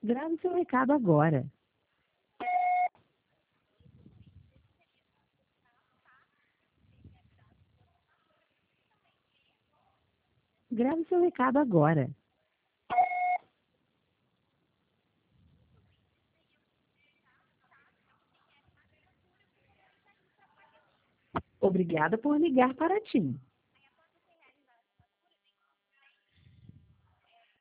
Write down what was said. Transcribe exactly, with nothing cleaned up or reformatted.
Grave seu recado agora. Grave seu recado agora. Obrigada por ligar para a TIM.